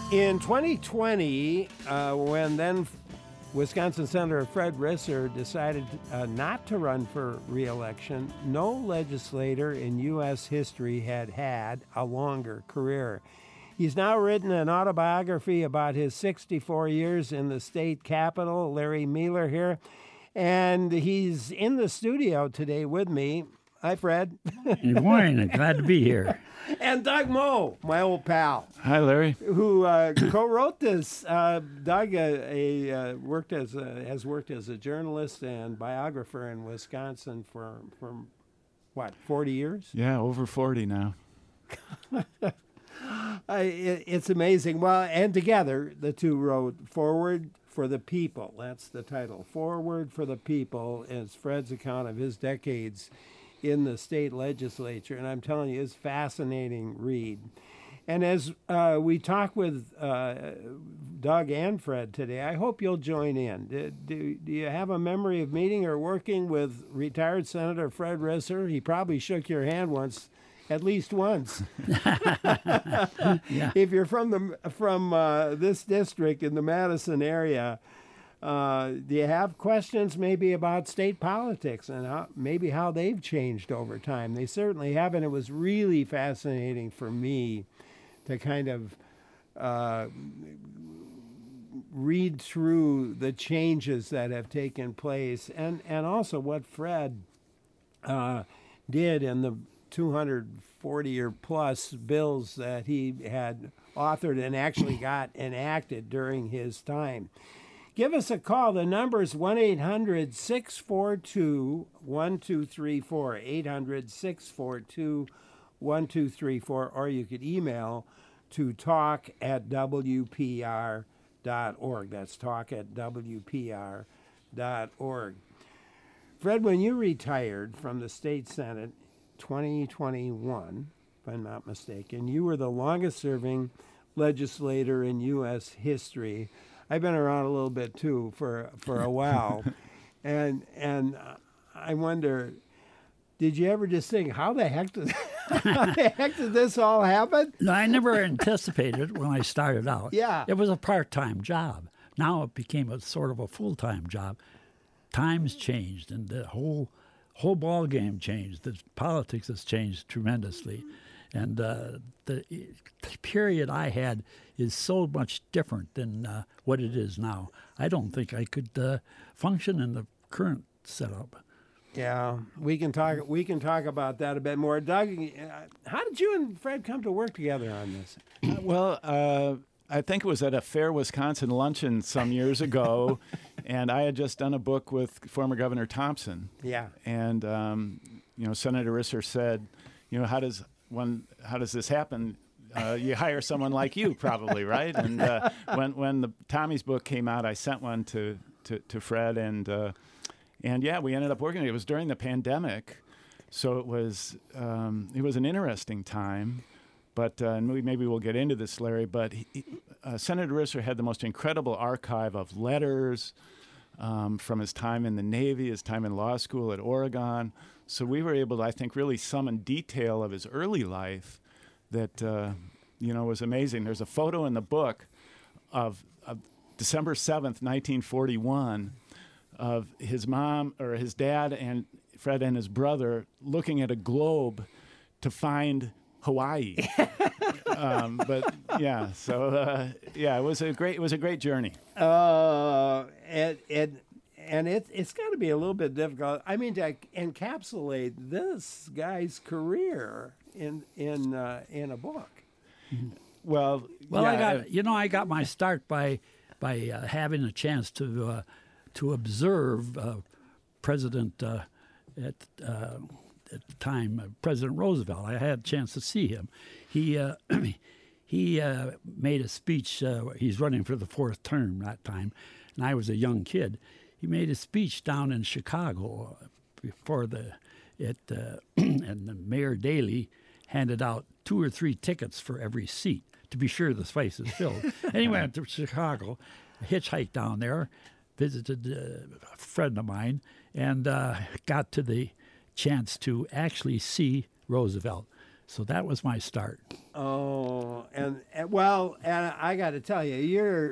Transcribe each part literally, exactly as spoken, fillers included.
In twenty twenty, uh, when then Wisconsin Senator Fred Risser decided uh, not to run for re-election, no legislator in U S history had had a longer career. He's now written an autobiography about his sixty-four years in the state capitol. Larry Mueller here, and he's in the studio today with me. Hi, Fred. Good morning. Glad to be here. And Doug Moe, my old pal. Hi, Larry. Who uh, co-wrote this? Uh, Doug uh, a, uh, worked as a, has worked as a journalist and biographer in Wisconsin for for what forty years? Yeah, over forty now. I, it, it's amazing. Well, and together the two wrote "Forward for the People." That's the title. "Forward for the People" is Fred's account of his decades in the state legislature, and I'm telling you, it's a fascinating read. And as uh, we talk with uh, Doug and Fred today, I hope you'll join in. Do, do, do you have a memory of meeting or working with retired Senator Fred Risser? He probably shook your hand once, at least once. Yeah. If you're from the from uh, this district in the Madison area, Uh, do you have questions maybe about state politics and how, maybe how they've changed over time? They certainly have, and it was really fascinating for me to kind of uh, read through the changes that have taken place and, and also what Fred uh, did in the two hundred forty or plus bills that he had authored and actually got enacted during his time. Give us a call. The number is one eight hundred six four two one two three four, eight hundred six four two one two three four, or you could email to talk at w p r dot org. That's talk at w p r dot org. Fred, when you retired from the state Senate twenty twenty-one, if I'm not mistaken, you were the longest-serving legislator in U S history. I've been around a little bit too for for a while, and and I wonder, did you ever just think, how the heck did how the heck did this all happen? No, I never anticipated when I started out. Yeah. It was a part-time job. Now it became a sort of a full-time job. Times changed, and the whole whole ball game changed. The politics has changed tremendously, and uh, the, the period I had is so much different than uh, what it is now. I don't think I could uh, function in the current setup. Yeah, we can talk. We can talk about that a bit more. Doug, how did you and Fred come to work together on this? Uh, well, uh, I think it was at a Fair Wisconsin luncheon some years ago, and I had just done a book with former Governor Thompson. Yeah, and um, you know, Senator Risser said, you know, how does one, how does this happen? Uh, you hire someone like you, probably, right? And uh, when when the Tommy's book came out, I sent one to to, to Fred, and uh, and yeah, we ended up working. It was during the pandemic, so it was um, it was an interesting time. But uh, and maybe, maybe we'll get into this, Larry. But he, uh, Senator Risser had the most incredible archive of letters um, from his time in the Navy, his time in law school at Oregon. So we were able to, I think, really summon detail of his early life that, uh, you know, was amazing. There's a photo in the book of, of December seventh, nineteen forty-one, of his mom or his dad and Fred and his brother looking at a globe to find Hawaii. um, but yeah, so uh, yeah, it was a great it was a great journey. Uh, and and and it it's got to be a little bit difficult. I mean, to encapsulate this guy's career in in uh, in a book. Well, Well, yeah, I got uh, you know I got my start by by uh, having a chance to uh, to observe uh, President uh, at. Uh, At the time, uh, President Roosevelt. I had a chance to see him. He uh, he uh, made a speech. Uh, he's running for the fourth term that time, and I was a young kid. He made a speech down in Chicago uh, before the it, uh, and the Mayor Daley handed out two or three tickets for every seat to be sure the space is filled. And he went to Chicago, hitchhiked down there, visited uh, a friend of mine, and uh, got to the chance to actually see Roosevelt. So that was my start. Oh, and, and well, and I got to tell you, you're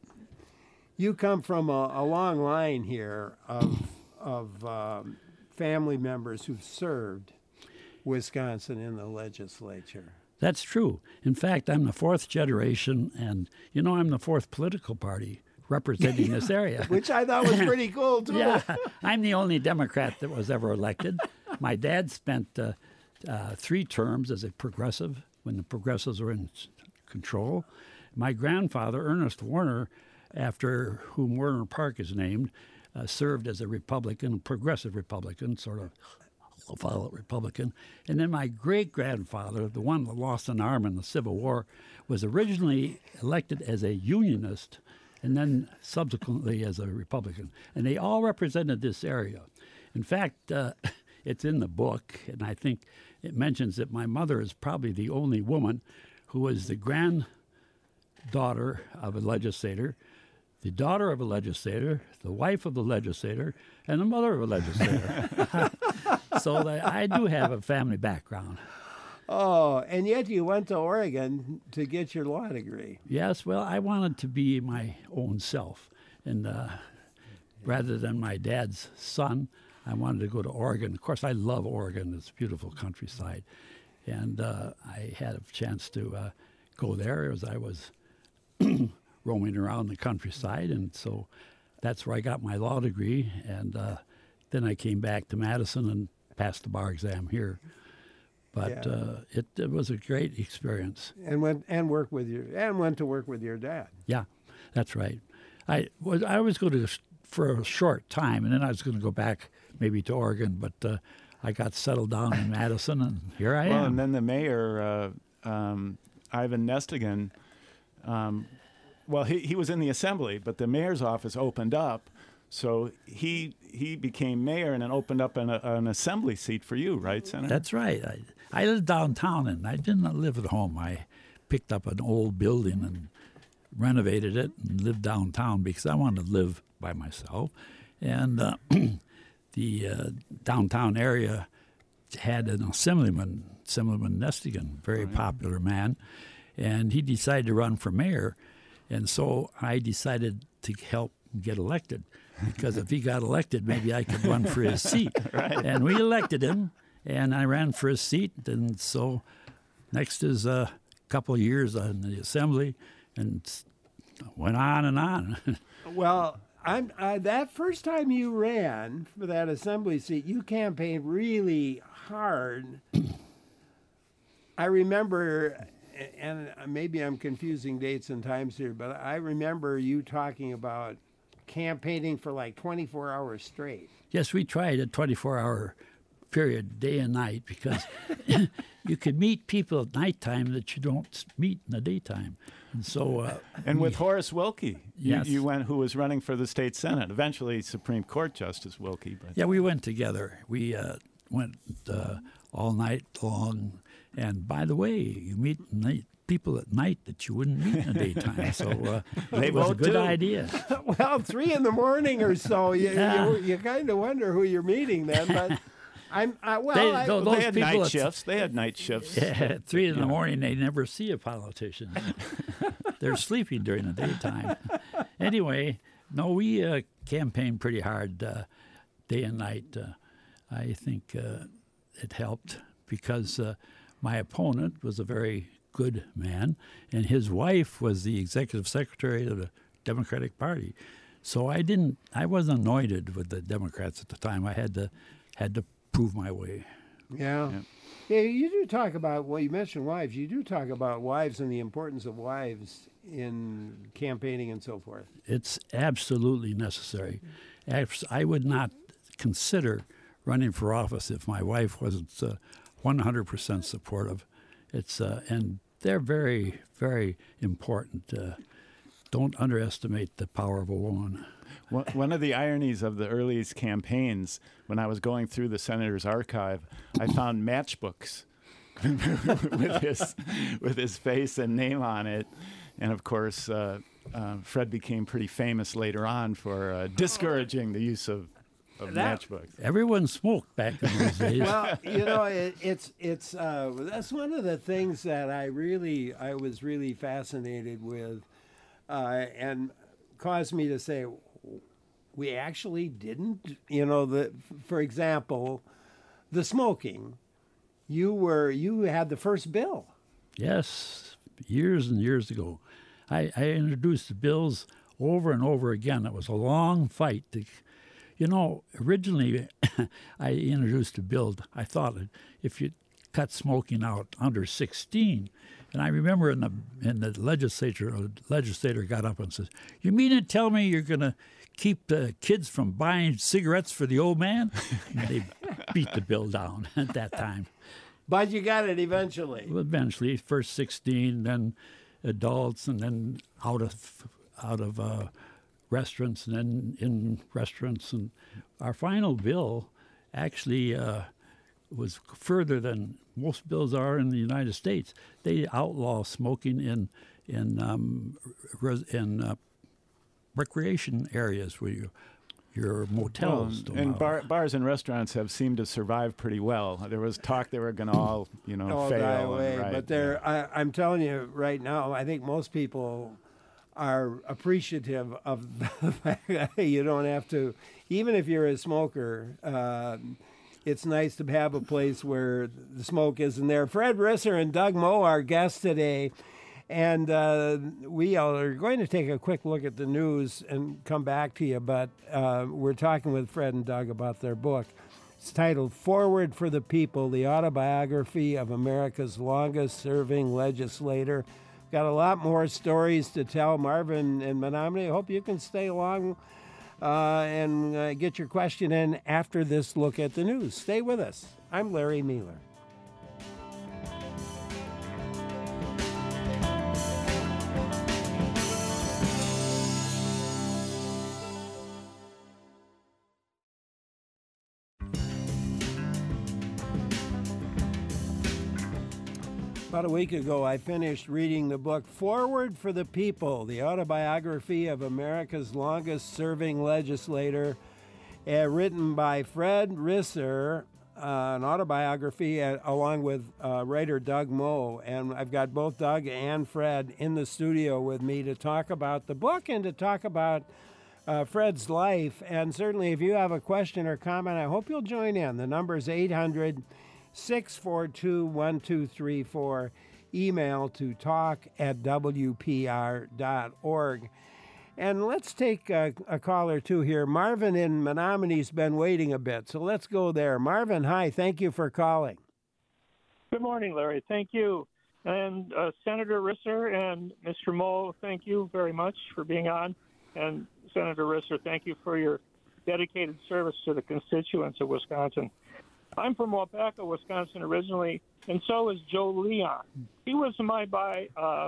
you come from a, a long line here of of um, family members who've served Wisconsin in the legislature. That's true. In fact, I'm the fourth generation, and you know, I'm the fourth political party representing this area. Which I thought was pretty cool, too. Yeah, I'm the only Democrat that was ever elected. My dad spent uh, uh, three terms as a progressive when the progressives were in s- control. My grandfather, Ernest Warner, after whom Warner Park is named, uh, served as a Republican, a progressive Republican, sort of a follow Republican. And then my great-grandfather, the one that lost an arm in the Civil War, was originally elected as a Unionist and then subsequently as a Republican. And they all represented this area. In fact, uh, it's in the book, and I think it mentions that my mother is probably the only woman who was the granddaughter of a legislator, the daughter of a legislator, the wife of the legislator, and the mother of a legislator. So that I do have a family background. Oh, and yet you went to Oregon to get your law degree. Yes, well, I wanted to be my own self. And uh, rather than my dad's son, I wanted to go to Oregon. Of course, I love Oregon. It's a beautiful countryside. And uh, I had a chance to uh, go there as I was roaming around the countryside. And so that's where I got my law degree. And uh, then I came back to Madison and passed the bar exam here. But Yeah. uh, it, it was a great experience. And went and work with your and went to work with your dad. Yeah, that's right. I was I was going to for a short time, and then I was going to go back maybe to Oregon, but uh, I got settled down in Madison, and here I Well, am. and then the mayor, uh, um, Ivan Nestigan, um, well, he, he was in the assembly, but the mayor's office opened up. So he he became mayor and then opened up an, an assembly seat for you, right, Senator? That's right. I, I lived downtown, and I didn't live at home. I picked up an old building and renovated it and lived downtown because I wanted to live by myself. And uh, the uh, downtown area had an assemblyman, Assemblyman Nestigan, very popular man, and he decided to run for mayor. And so I decided to help get elected because if he got elected, maybe I could run for his seat. Right. And we elected him, and I ran for his seat. And so next is a couple of years on the assembly, and s- went on and on. Well, I'm uh, that first time you ran for that assembly seat, you campaigned really hard. I remember, and maybe I'm confusing dates and times here, but I remember you talking about campaigning for like twenty-four hours straight. Yes, we tried a twenty-four hour period, day and night, because you could meet people at nighttime that you don't meet in the daytime. And so, uh, And with Horace Wilkie, you, Yes. you went, who was running for the state senate, eventually Supreme Court Justice Wilkie. But yeah, we went together. We uh, went uh, all night long. And by the way, you meet night, people at night that you wouldn't meet in the daytime. So uh, They it was a vote good too. idea. Well, three in the morning or so, you Yeah. you, you kind of wonder who you're meeting then. But I'm I, well, They- I, tho- Well, those they had people night at- shifts. They had night shifts. Yeah, at three in the morning, they never see a politician. They're sleeping during the daytime. Anyway, no, we uh, campaigned pretty hard uh, day and night. Uh, I think uh, it helped because uh, my opponent was a very good man, and his wife was the executive secretary of the Democratic Party. So I didn't, I wasn't anointed with the Democrats at the time. I had to, had to prove my way. Yeah. Yeah, you do talk about, well, you mentioned wives. You do talk about wives and the importance of wives in campaigning and so forth. It's absolutely necessary. Abs- I would not consider running for office if my wife wasn't uh, one hundred percent supportive. It's uh, and they're very, very important. Uh, don't underestimate the power of a woman. One one of the ironies of the earliest campaigns, when I was going through the senator's archive, I found matchbooks with his with his face and name on it, and of course, uh, uh, Fred became pretty famous later on for uh, discouraging the use of of That- matchbooks. Everyone smoked back in those days. Well, you know, it, it's it's uh, that's one of the things that I really I was really fascinated with, uh, and caused me to say, we actually didn't. You know, the for example, the smoking. You were you had the first bill. Yes, years and years ago. I, I introduced the bills over and over again. It was a long fight. To, you know, originally I introduced a bill. I thought if you cut smoking out under sixteen, and I remember in the in the legislature, a legislator got up and says, "You mean to tell me you're going to keep the kids from buying cigarettes for the old man?" And they beat the bill down at that time. But you got it eventually. Well, eventually, first sixteen, then adults, and then out of out of uh, restaurants, and then in restaurants. And our final bill actually uh, was further than most bills are in the United States. They outlaw smoking in in um, res, in uh, recreation areas where you. Your motels. Well, don't and allow- bar, bars and restaurants have seemed to survive pretty well. There was talk they were going to all, you know, all fail. die and- away. right, But they're, I, I'm telling you right now, I think most people are appreciative of the fact that you don't have to, even if you're a smoker, uh, it's nice to have a place where the smoke isn't there. Fred Risser and Doug Moe, our guests today. And uh, we are going to take a quick look at the news and come back to you, but uh, we're talking with Fred and Doug about their book. It's titled Forward for the People, the autobiography of America's longest-serving legislator. Got a lot more stories to tell. Marvin and Menominee, I hope you can stay along uh, and uh, get your question in after this look at the news. Stay with us. I'm Larry Mueller. About a week ago, I finished reading the book Forward for the People, the autobiography of America's longest-serving legislator, uh, written by Fred Risser, uh, an autobiography uh, along with uh, writer Doug Moe. And I've got both Doug and Fred in the studio with me to talk about the book and to talk about uh, Fred's life. And certainly if you have a question or comment, I hope you'll join in. The number is eight hundred, six four two, one two three four. Email to talk at w p r dot org. And let's take a, a call or two here. Marvin in Menominee's been waiting a bit, so let's go there. Marvin, hi. Thank you for calling. Good morning, Larry. Thank you. And uh, Senator Risser and Mister Moe, thank you very much for being on. And Senator Risser, thank you for your dedicated service to the constituents of Wisconsin. I'm from Waupaca, Wisconsin originally, and so is Joe Leon. He was my by uh,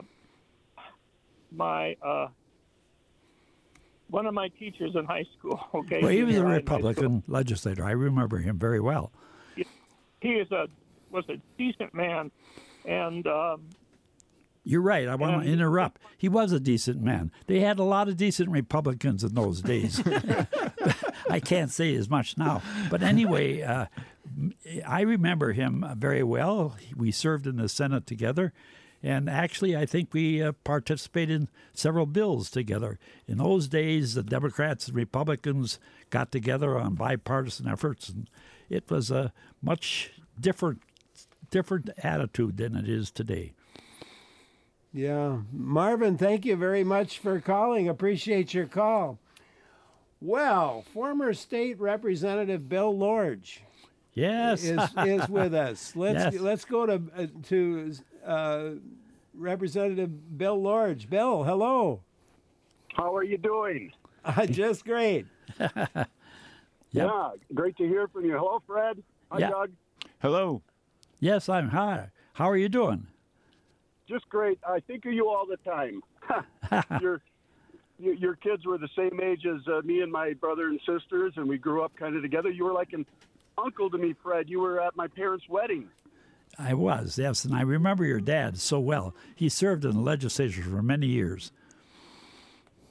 my uh, one of my teachers in high school. Okay, Well, he was a junior high and high Republican legislator. I remember him very well. school. He is a was a decent man, and um, You're right. I want to And- interrupt. He was a decent man. They had a lot of decent Republicans in those days. I can't say as much now. But anyway, uh, I remember him very well. We served in the Senate together. And actually, I think we uh, participated in several bills together. In those days, the Democrats and Republicans got together on bipartisan efforts, and it was a much different, different attitude than it is today. Yeah. Marvin, thank you very much for calling. Appreciate your call. Well, former state representative Bill Lorge Yes. is is with us. Let's Yes. let's go to uh, to uh, Representative Bill Lorge. Bill, hello. How are you doing? Uh, just great. Yep. Yeah, great to hear from you. Hello, Fred. Hi, Yeah. Doug. Hello. Yes, I'm hi. How are you doing? Just great. I think of you all the time. your, your your kids were the same age as uh, me and my brother and sisters, and we grew up kind of together. You were like an uncle to me, Fred. You were at my parents' wedding. I was, yes, and I remember your dad so well. He served in the legislature for many years.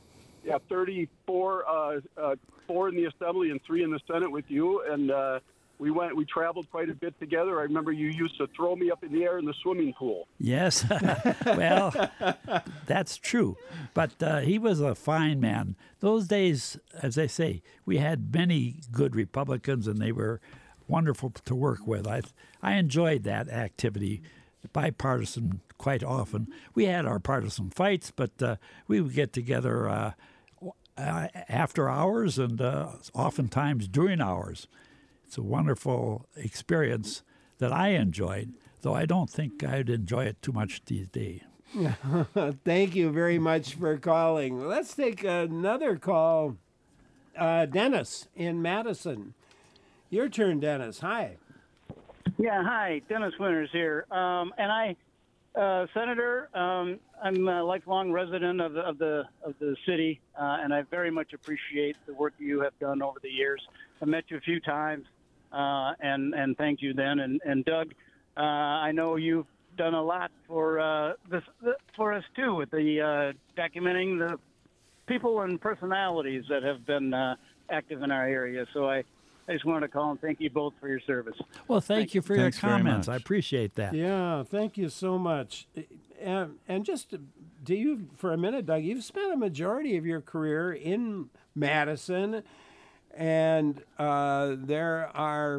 yeah, thirty-four, uh, uh, four in the Assembly and three in the Senate with you, and uh, we went. We traveled quite a bit together. I remember you used to throw me up in the air in the swimming pool. Yes, well, that's true. But uh, he was a fine man. Those days, as I say, we had many good Republicans, and they were wonderful to work with. I I enjoyed that activity, bipartisan quite often. We had our partisan fights, but uh, we would get together uh, uh, after hours and uh, oftentimes during hours. It's a wonderful experience that I enjoyed, though I don't think I'd enjoy it too much these days. Thank you very much for calling. Let's take another call. Uh, Dennis in Madison. Your turn, Dennis. Hi. Yeah, hi, Dennis Winters here. Um, and I, uh, Senator, um, I'm a lifelong resident of the of the of the city, uh, and I very much appreciate the work you have done over the years. I met you a few times, uh, and and thanked you then. And and Doug, uh, I know you've done a lot for uh, this for us too, with the uh, documenting the people and personalities that have been uh, active in our area. So I. I just wanted to call and thank you both for your service. Well, thank, thank you for Thanks your comments. I appreciate that. Yeah, thank you so much. And, and just do you, for a minute, Doug, you've spent a majority of your career in Madison, and uh, there are,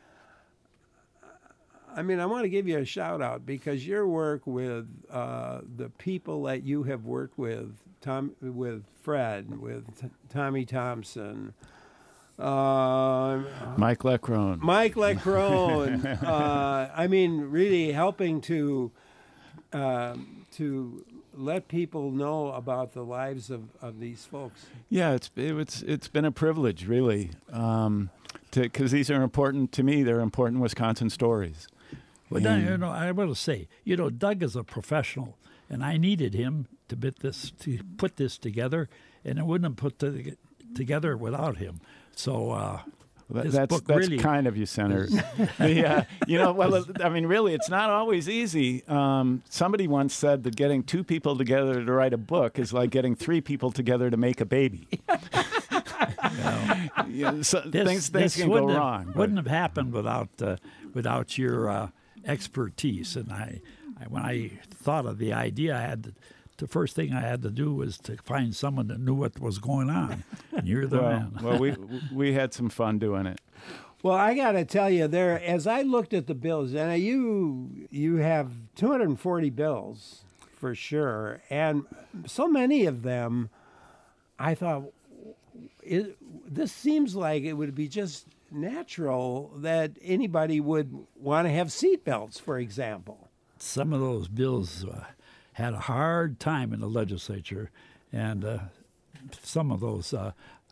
I mean, I want to give you a shout out because your work with uh, the people that you have worked with, Tom, with Fred, with T- Tommy Thompson, Uh, Mike Leckrone. Mike Leckrone. uh, I mean, really helping to uh, to let people know about the lives of, of these folks. Yeah, it's it, it's it's been a privilege, really, um, because these are important to me. They're important Wisconsin stories. Well, now, you know, I want to say, you know, Doug is a professional, and I needed him to put this to put this together, and it wouldn't have put the, together without him. So uh, well, this that's book that's really kind of you, Senator. the, uh, you know, well, I mean, really, it's not always easy. Um, somebody once said that getting two people together to write a book is like getting three people together to make a baby. yeah, so this, things things this can go wouldn't have, wrong. but- Wouldn't have happened without uh, without your uh, expertise. And I, I, when I thought of the idea, I had to. The first thing I had to do was to find someone that knew what was going on. And you're the well, man. well, we we had some fun doing it. Well, I got to tell you, there as I looked at the bills, and you you have two hundred forty bills for sure, and so many of them, I thought, it, this seems like it would be just natural that anybody would want to have seatbelts, for example. Some of those bills uh, had a hard time in the legislature, and uh, some of those uh,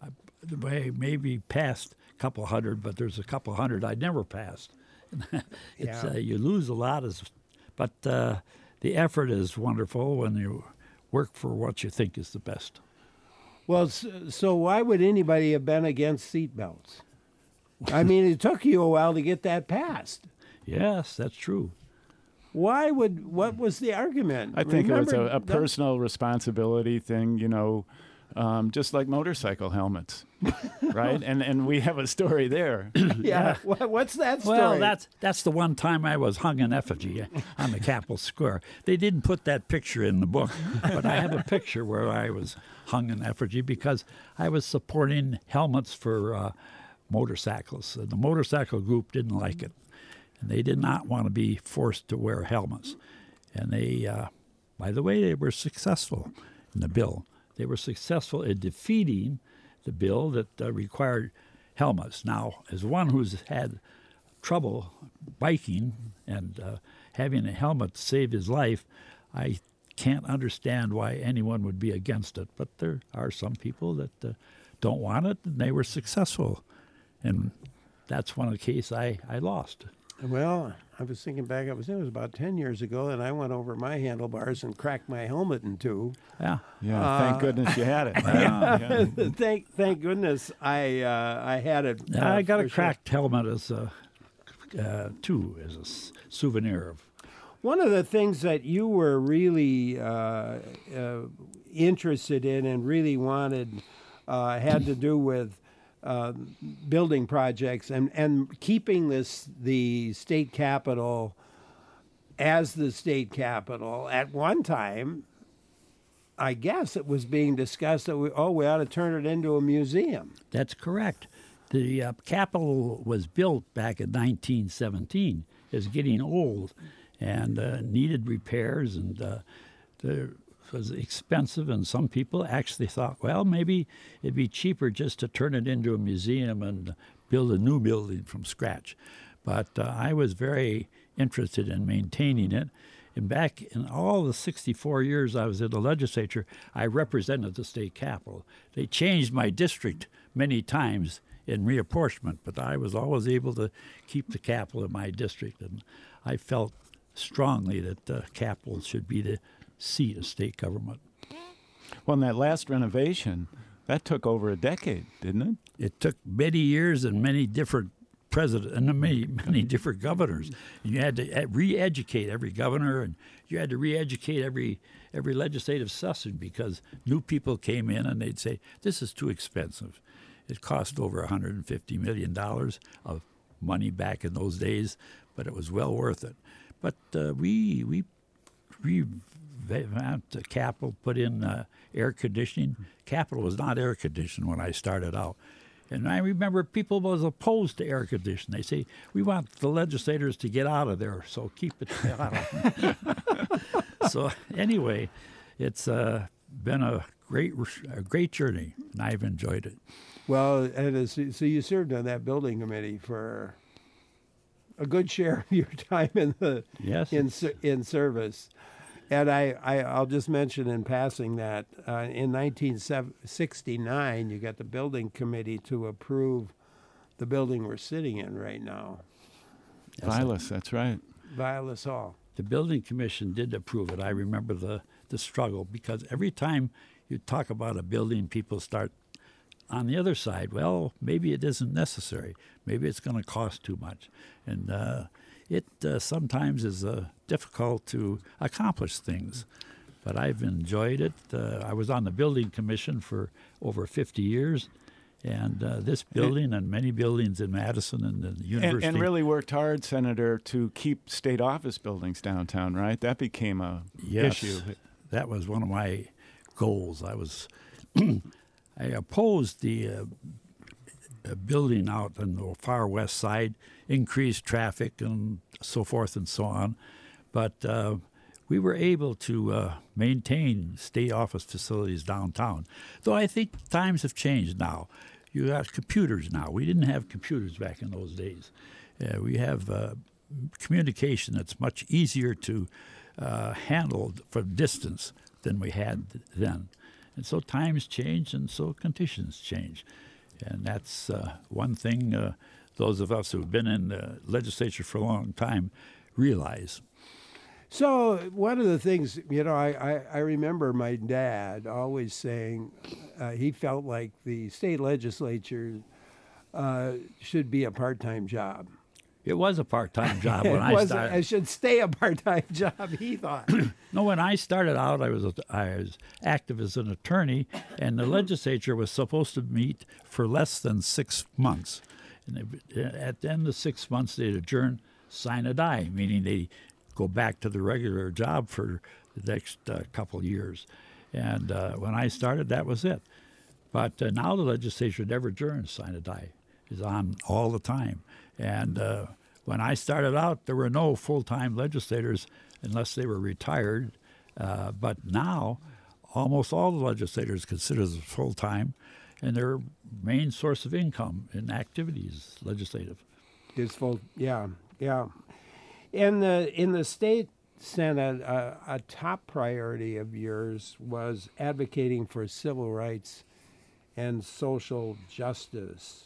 may maybe passed a couple hundred, but there's a couple hundred I never passed. it's Yeah. uh, you lose a lot, as, but uh, the effort is wonderful when you work for what you think is the best. Well, so, so why would anybody have been against seatbelts? I mean, it took you a while to get that passed. Yes, that's true. Why would, what was the argument? I think it was a, Remember a the- personal responsibility thing, you know, um, just like motorcycle helmets, right? And and we have a story there. Yeah. What, what's that story? Well, that's that's the one time I was hung in effigy on the Capitol Square. They didn't put that picture in the book, but I have a picture where I was hung in effigy because I was supporting helmets for uh, motorcyclists. And the motorcycle group didn't like it, and they did not want to be forced to wear helmets. And they, uh, by the way, they were successful in the bill. They were successful in defeating the bill that uh, required helmets. Now, as one who's had trouble biking and uh, having a helmet save his life, I can't understand why anyone would be against it. But there are some people that uh, don't want it, and they were successful. And that's one of the cases I, I lost. Well, I was thinking back, it was, it was about ten years ago, and I went over my handlebars and cracked my helmet in two. Yeah. Yeah, thank goodness you had it. right? Yeah. thank thank goodness I uh, I had it. uh, I got for a sure. cracked helmet as a, uh, too, as a s- souvenir of. One of the things that you were really uh, uh, interested in and really wanted uh, had to do with uh, building projects and, and keeping this the state capitol as the state capitol. At one time, I guess it was being discussed that we, oh, we ought to turn it into a museum. That's correct. The uh, Capitol was built back in nineteen seventeen. It's getting old and uh, needed repairs, and uh, it was expensive. And some people actually thought, well, maybe it'd be cheaper just to turn it into a museum and build a new building from scratch. But uh, I was very interested in maintaining it. And back in all the sixty-four years I was in the legislature, I represented the state capitol. They changed my district many times in reapportionment, but I was always able to keep the capital in my district. And I felt strongly that the capital should be the seat of state government. Well, in that last renovation, that took over a decade, didn't it? It took many years and many different presidents and many, many different governors. And you had to re-educate every governor, and you had to re-educate every every legislative session, because new people came in and they'd say, this is too expensive. It cost over one hundred fifty million dollars of money back in those days, but it was well worth it. But uh, we we revamped the Capitol, put in uh, air conditioning. Capitol was not air conditioned when I started out. And I remember people was opposed to air conditioning. They say, we want the legislators to get out of there, so keep it out of So anyway, it's uh, been a great, a great journey, and I've enjoyed it. Well, and as, so you served on that building committee for a good share of your time in the Yes. in ser- in service, and I, I I'll just mention in passing that uh, in nineteen sixty-nine you got the building committee to approve the building we're sitting in right now, Vilas, that's right. Vilas Hall. The building commission did approve it. I remember the, the struggle, because every time you talk about a building, people start on the other side, well, maybe it isn't necessary. Maybe it's going to cost too much. And uh, it uh, sometimes is uh, difficult to accomplish things. But I've enjoyed it. Uh, I was on the building commission for over fifty years. And uh, this building and many buildings in Madison and the university. And, and really worked hard, Senator, to keep state office buildings downtown, right? That became a yes, issue. That was one of my goals. I was... I opposed the uh, uh, building out on the far west side, increased traffic and so forth and so on. But uh, we were able to uh, maintain state office facilities downtown. Though I think times have changed now. You have computers now. We didn't have computers back in those days. Uh, we have uh, communication that's much easier to uh, handle from distance than we had then. And so times change, and so conditions change. And that's uh, one thing uh, those of us who've been in the legislature for a long time realize. So one of the things, you know, I, I, I remember my dad always saying uh, he felt like the state legislature uh, should be a part-time job. It was a part-time job when it I was, started. It should stay a part-time job, he thought. No, when I started out, I was a, I was active as an attorney, and the legislature was supposed to meet for less than six months. And they, at the end of six months, they'd adjourn sine die, meaning they go back to the regular job for the next uh, couple of years. And uh, when I started, that was it. But uh, now the legislature never adjourns sine die. It's on all the time. And uh, when I started out, there were no full-time legislators unless they were retired. Uh, but now, almost all the legislators consider this full-time, and their main source of income in activities legislative. It's full, yeah, yeah. In the in the state Senate, uh, a top priority of yours was advocating for civil rights and social justice.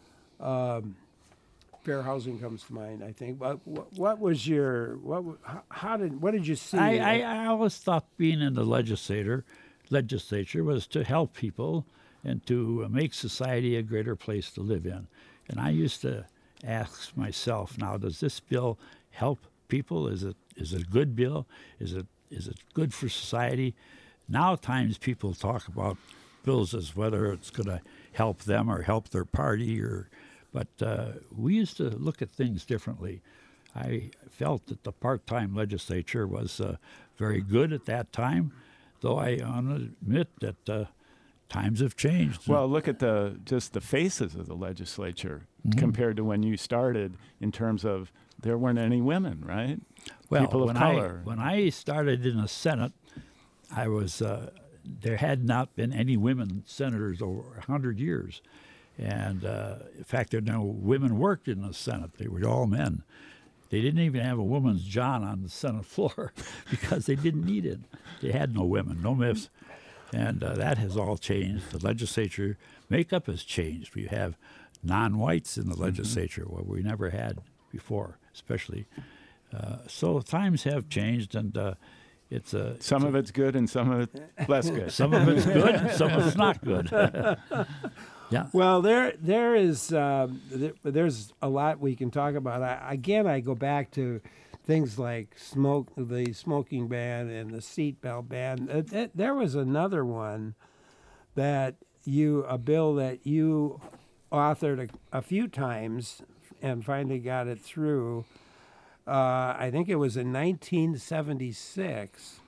Um, fair housing comes to mind, I think. But what, what was your what? How did what did you see? I, I, I always thought being in the legislature, legislature was to help people and to make society a greater place to live in. And I used to ask myself, now, does this bill help people? Is it is it a good bill? Is it is it good for society? Now times people talk about bills as whether it's going to help them or help their party, or but uh, we used to look at things differently. I felt that the part-time legislature was uh, very good at that time, though I admit that uh, times have changed. Well, look at the just the faces of the legislature Mm-hmm. compared to when you started. In terms of there weren't any women, right? Well, People of when color. I when I started in the Senate, I was uh, there had not been any women senators over a hundred years, and uh, in fact, there no women worked in the Senate. They were all men. They didn't even have a woman's John on the Senate floor because they didn't need it. They had no women, no myths, and uh, that has all changed. The legislature makeup has changed. We have non-whites in the legislature, mm-hmm. what we never had before, especially. Uh, so times have changed, and uh, it's a some it's of a, it's good and some of it's less good. Some of it's good, and some of it's not good. Yeah. Well, there there is um, there, there's a lot we can talk about. I, again, I go back to things like smoke, the smoking ban and the seatbelt ban. Uh, th- there was another one that you a bill that you authored a, a few times and finally got it through. Uh, I think it was in nineteen seventy-six.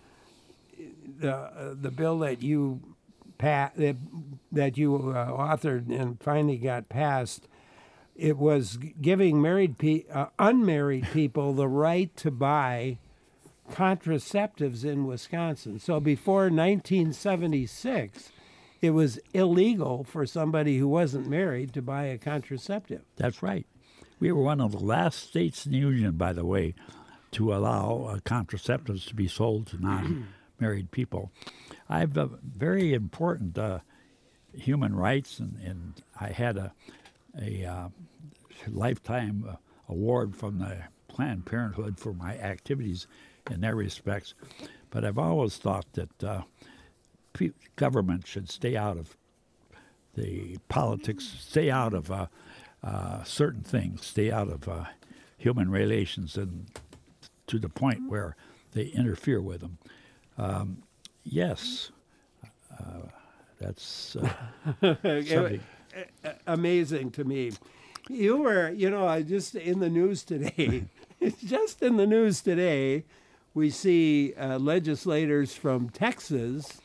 The uh, the bill that you pa- that, that you uh, authored and finally got passed. It was g- giving married pe- uh, unmarried people the right to buy contraceptives in Wisconsin. So before nineteen seventy-six, it was illegal for somebody who wasn't married to buy a contraceptive. That's right. We were one of the last states in the union, by the way, to allow uh, contraceptives to be sold to non-married people. I have a very important uh, human rights, and, and I had a, a uh, lifetime uh, award from the Planned Parenthood for my activities in that respects. But I've always thought that uh, pe- government should stay out of the politics, stay out of uh, uh, certain things, stay out of uh, human relations, and to the point where they interfere with them. Um, yes, uh, that's uh, something. Amazing to me. You were, you know, I just in the news today, just in the news today, we see uh, legislators from Texas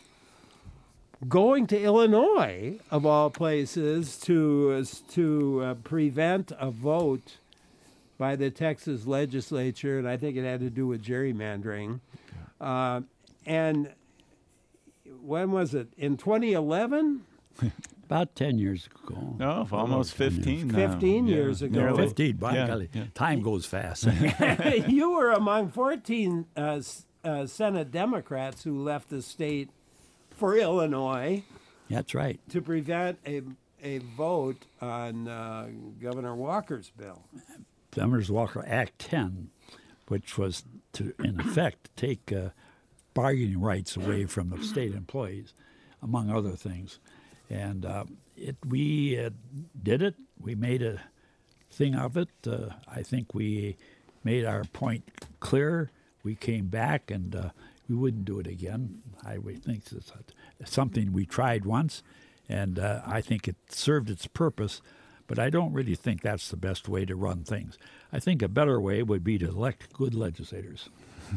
going to Illinois, of all places, to uh, to uh, prevent a vote by the Texas legislature, and I think it had to do with gerrymandering. Uh, and when was it? In twenty eleven? About ten years ago. No, almost fifteen now. fifteen Yeah, years ago. nearly. fifteen, by Yeah, golly. yeah. Time goes fast. You were among fourteen uh, s- uh, Senate Democrats who left the state for Illinois That's right. to prevent a a vote on uh, Governor Walker's bill. Summers Walker Act ten, which was to, in effect, take uh, bargaining rights away from the state employees, among other things. And uh, it, we uh, did it. We made a thing of it. Uh, I think we made our point clear. We came back, and uh, we wouldn't do it again. I would think it's a, something we tried once, and uh, I think it served its purpose. But I don't really think that's the best way to run things. I think a better way would be to elect good legislators.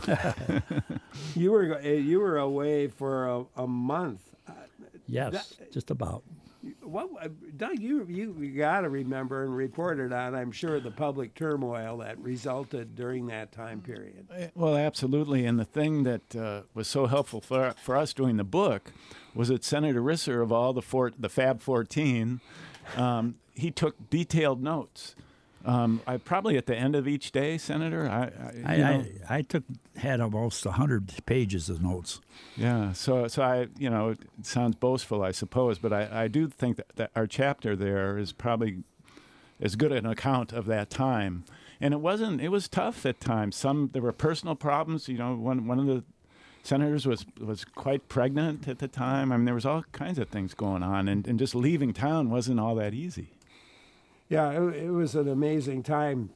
You were uh, you were away for a, a month. Yes, just about. What, uh, Doug, you you got to remember and reported on, I'm sure, the public turmoil that resulted during that time period. Well, absolutely. And the thing that uh, was so helpful for for us doing the book was that Senator Risser, of all the four, the Fab fourteen, um, he took detailed notes. Um, I probably at the end of each day, Senator. I I, I, you know, I, I took had almost a hundred pages of notes. yeah. So so I you know it sounds boastful, I suppose, but I, I do think that, that our chapter there is probably as good an account of that time. And it wasn't. It was tough at times. Some there were personal problems. You know, one one of the senators was was quite pregnant at the time. I mean, there was all kinds of things going on, and, and just leaving town wasn't all that easy. Yeah, it, it was an amazing time.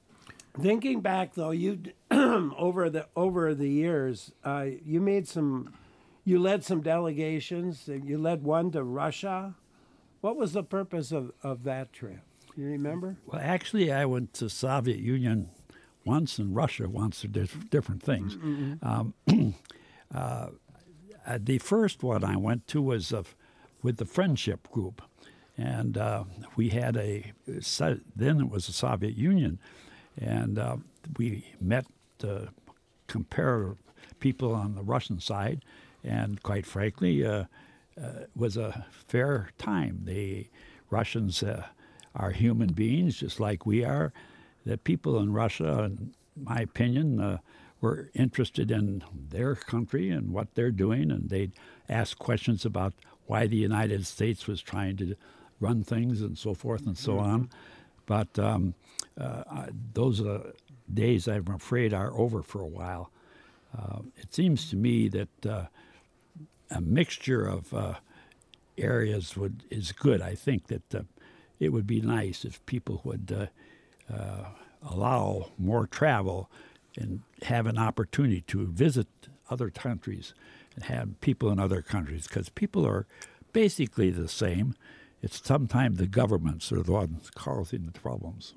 Thinking back, though, you over the over the years, uh, you made some, you led some delegations. You led one to Russia. What was the purpose of, of that trip? You remember? Well, actually, I went to Soviet Union once and Russia once. They're diff- different things. Mm-hmm. Um, uh, uh, the first one I went to was uh, with the Friendship Group, and uh, we had a then it was the Soviet Union, and uh, we met to compare people on the Russian side, and quite frankly, uh, uh, it was a fair time. The Russians uh, are human beings just like we are. The people in Russia, in my opinion, uh, were interested in their country and what they're doing, and they'd ask questions about why the United States was trying to run things and so forth and so on. But um, uh, I- those uh, days, I'm afraid, are over for a while. Uh, it seems to me that uh, a mixture of uh, areas would is good. I think that uh, it would be nice if people would uh, uh, allow more travel and have an opportunity to visit other countries and have people in other countries, because people are basically the same. It's sometimes the governments are the ones causing the problems.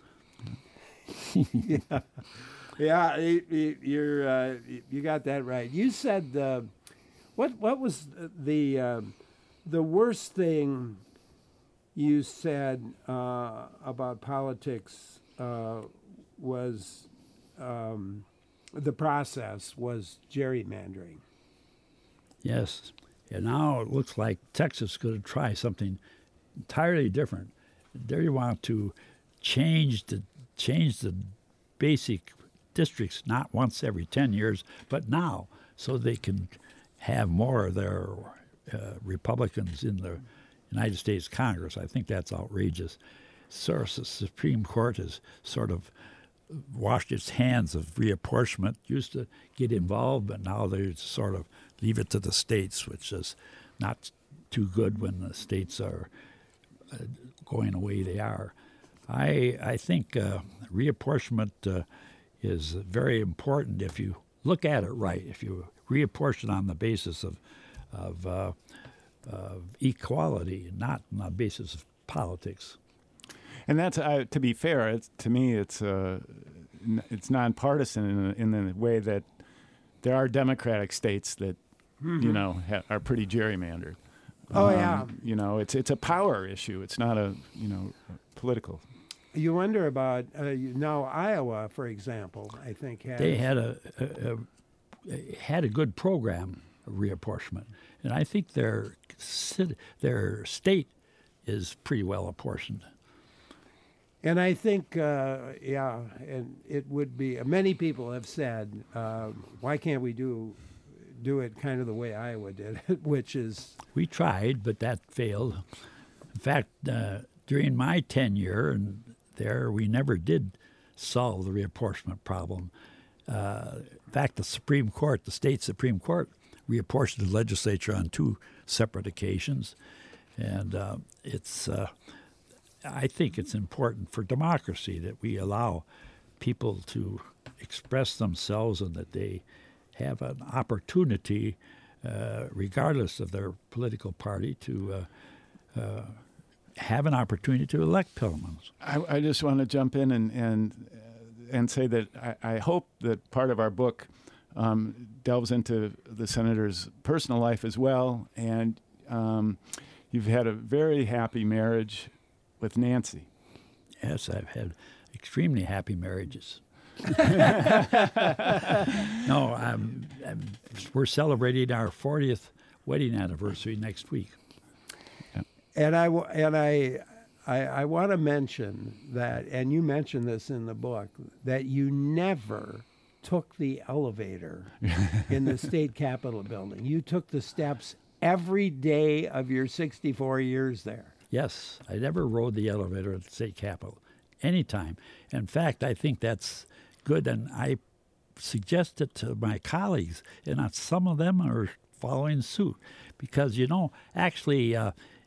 Yeah, you, you- you're uh, you got that right. You said uh, what what was the uh, the worst thing you said uh, about politics uh, was um, the process was gerrymandering. Yes. And now it looks like Texas is going to try something entirely different. They want to change the change the basic districts not once every ten years, but now, so they can have more of their uh, Republicans in the United States Congress. I think that's outrageous. So the Supreme Court has sort of washed its hands of reapportionment, used to get involved, but now they sort of leave it to the states, which is not too good when the states are uh, going the way they are. I I think uh, reapportionment uh, is very important if you look at it right. If you reapportion on the basis of of, uh, of equality, not on the basis of politics. And that's uh, to be fair. It's, to me, it's uh, n- it's nonpartisan in, a- in the way that there are Democratic states that you know ha- are pretty gerrymandered. Oh, yeah. You know, it's it's a power issue. It's not a you know political. You wonder about uh, you- now Iowa, for example. I think has, They had a, a, a had a good program of reapportionment, and I think their cit- their state is pretty well apportioned. And I think, uh, yeah, and it would be. Many people have said, uh, why can't we do do it kind of the way Iowa did it, which is We tried, but that failed. In fact, uh, during my tenure and there, we never did solve the reapportionment problem. Uh, in fact, the Supreme Court, the state Supreme Court, reapportioned the legislature on two separate occasions, and uh, it's. Uh, I think it's important for democracy that we allow people to express themselves and that they have an opportunity, uh, regardless of their political party, to uh, uh, have an opportunity to elect parliaments. I, I just want to jump in and and uh, and say that I, I hope that part of our book um, delves into the senator's personal life as well. And um, you've had a very happy marriage with Nancy. Yes, I've had extremely happy marriages. no, I'm, I'm, we're celebrating our fortieth wedding anniversary next week. and I w- and I I, I want to mention that, and you mentioned this in the book, that you never took the elevator in the state capitol building. You took the steps every day of your sixty-four years there. Yes, I never rode the elevator at the state capitol, anytime. In fact, I think that's good, and I suggest it to my colleagues, and not some of them are following suit, because you know, actually, uh,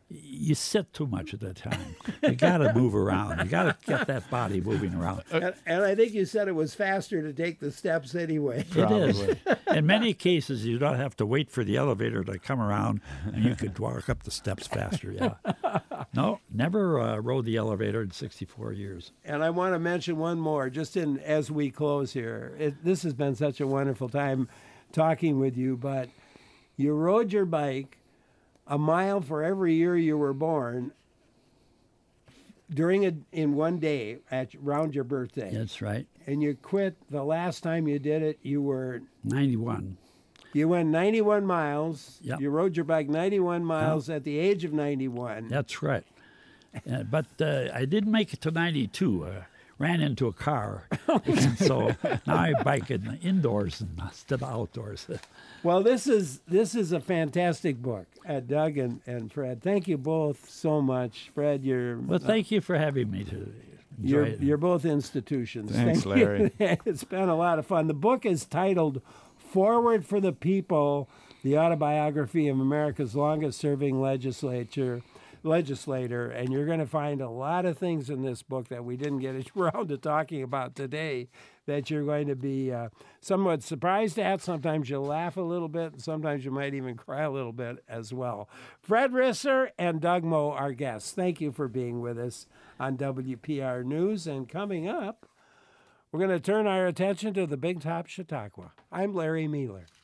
you sit too much at that time. You got to move around. You got to get that body moving around. And, and I think you said it was faster to take the steps anyway. It is. In many cases, you don't have to wait for the elevator to come around, and you could walk up the steps faster. Yeah. No, never uh, rode the elevator in sixty-four years. And I want to mention one more, just in as we close here. It, this has been such a wonderful time talking with you, but you rode your bike a mile for every year you were born during a, in one day at around your birthday. That's right. And you quit the last time you did it. You were ninety-one. You went ninety-one miles. Yep. You rode your bike ninety-one miles yep. at the age of ninety-one. That's right. Uh, but uh, I didn't make it to ninety-two. Uh, ran into a car. And so now I bike in indoors instead of outdoors. Well, this is this is a fantastic book, uh, Doug and, and Fred. Thank you both so much. Fred, you're... Well, thank uh, you for having me today. You're, it. you're both institutions. Thanks, Thank Larry. It's been a lot of fun. The book is titled Forward for the People, the autobiography of America's longest-serving legislature. legislator, and you're going to find a lot of things in this book that we didn't get around to talking about today that you're going to be uh, somewhat surprised at. Sometimes you'll laugh a little bit, and sometimes you might even cry a little bit as well. Fred Risser and Doug Moe, our guests, thank you for being with us on W P R News. And coming up, we're going to turn our attention to the Big Top Chautauqua. I'm Larry Mueller.